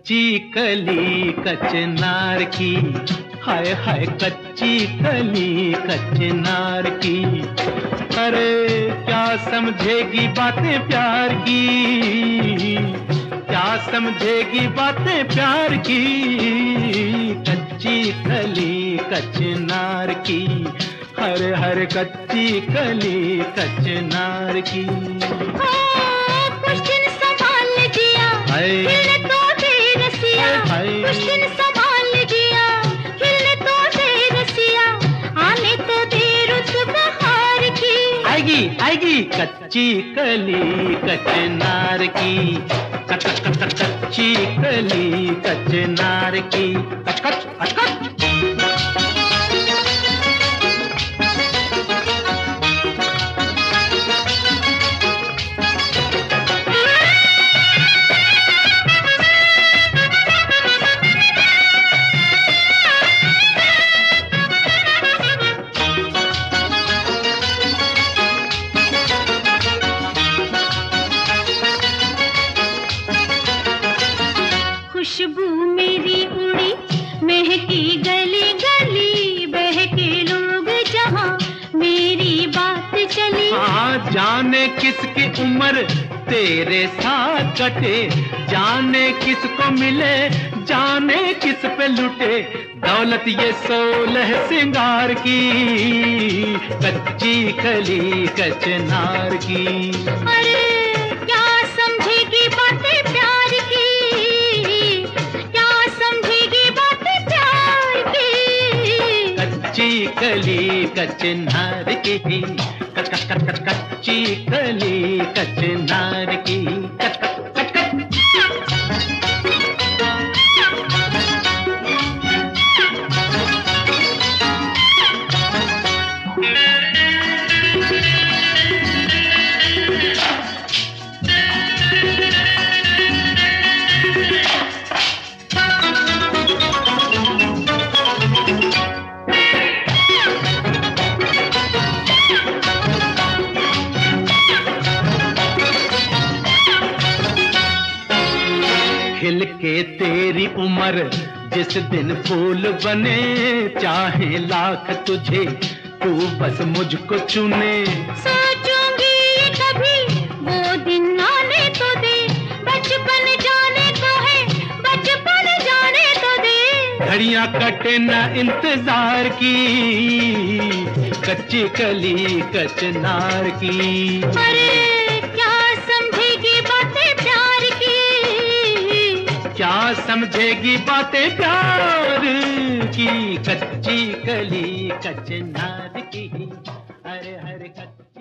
कच्ची कली कचनार की, हाय हाय कच्ची कली कचनार की। अरे क्या समझेगी बातें प्यार की, क्या समझेगी बातें प्यार की। कच्ची कली कचनार की, हर हर कच्ची कली कचनार की। कुछ दिन संभाल जिया, खिलने तो दे रसिया। कुछ दिन संभाल जिया, खिलने तो दे रसिया। आने तो दे रुत बहार की। आएगी आएगी कच्ची कली कचनार की, कच्ची कली कचनार की। कच कच कच कच। खुशबू मेरी उड़ी महकी गली गली, बहके लोग जहां मेरी बात चली। हाँ जाने किसकी उम्र तेरे साथ कटे, जाने किसको मिले जाने किस पे लुटे। दौलत ये 16 सिंगार की, कच्ची कली कचनार की। अरे क्या समझेगी बातें प्यार की, क्या समझेगी बातें प्यार की। कच्ची कली कचनार की, कच कच कच कच कच्ची कली कचनार की। कच कच कच कच। खिल के तेरी उम्र जिस दिन फूल बने, चाहे लाख तुझे तू बस मुझको चुने। सोचूंगी कभी वो दिन आने तो दे, बचपन जाने को है, बचपन जाने तो दे। घड़ियां कटे ना इंतजार की, कच्ची कली कचनार की। अरे क्या समझेगी बातें प्यार की, क्या समझेगी बातें प्यार की। कच्ची कली कचनार की, हरे हरे कच्ची